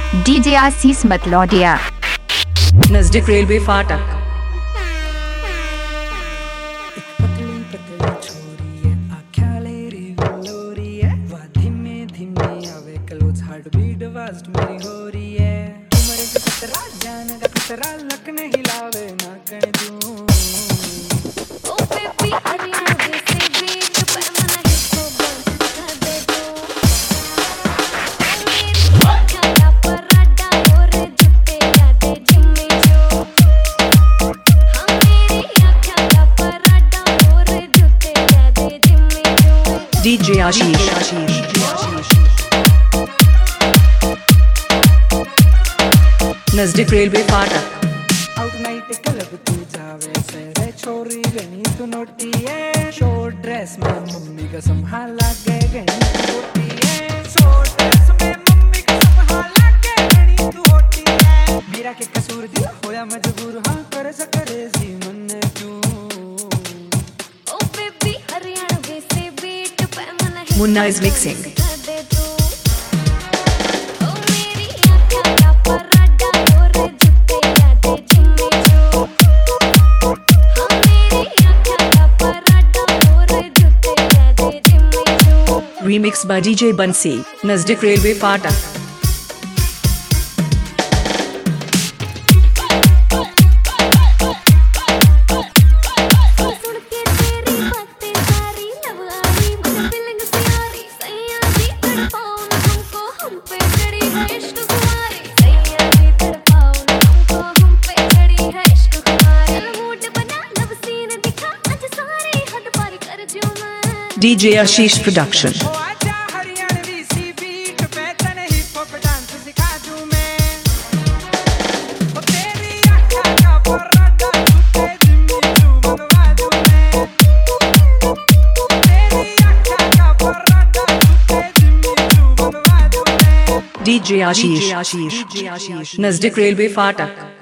DJ आशीष मतलौडिया। नजदीक railway फाटक। पतली पतली छोरी है, आख्या लेरी गुलोरी है, वा धीमे धीमे आवे क्लोज, हार्ट बीट फास्ट मेरी हो रही है। उम्र का खतरा, जान का खतरा, लक ने हिलावे ना कण दूं। ओ बेबी हरियाणा देसी बीट पर मन हिस्सो बंद कर दे दो। मेरी आँखों का पराठा और जूते यादे जिम्मी जो। हाँ मेरी आँखों का पराठा और जूते यादे जिम्मी जो। डीजे आशीष। नजदीक रेलवे फाटक। आउट नाइट क्लब तू जावे से रे छोरी गनी तू नोटी है। शॉर्ट ड्रेस में मम्मी का संभाला के गनी तू होती है। शॉर्ट ड्रेस में मम्मी का संभाला के गनी तू होती है। मेरा के कसूर दिल होया मजबूर, हाँ कर सकरे जी मन क्यों। ओ बेबी हरियाणा देसी बीट पर मन हिस्सो मुन्ना is mixing. कर दे दो। ओ मेरी आँखों का पराठा और जूते यादे जिम्मी जो। हाँ मेरी आँखों का पराठा और जूते यादे जिम्मी जो। Remix by DJ Bansi. नजदीक रेलवे फाटक। सुन के तेरी बातें सारी लब आई, मन फीलिंग प्यारी। सैया जी तड़पाओ ना हमको, हम पे चढ़ी है इश्क कुमारी। सैया जी तड़पाओ ना हमको, हम पे चढ़ी है इश्क कुमारी। चल मूड बना, लब सीन दिखा, आज सारी हद पार कर जो मैं। DJ आशीष प्रोडक्शन। ओ आजा हरियाणवी सी बीट पे तने हिप हॉप डांस सिखा दूं मैं। ओ तेरी आँखों का पराठा जूते जिम्मी चू मंगवा दूं मैं। तेरी आँखों का पराठा जूते जिम्मी चू मंगवा दूं मैं। DJ आशीष। नजदीक रेलवे फाटक।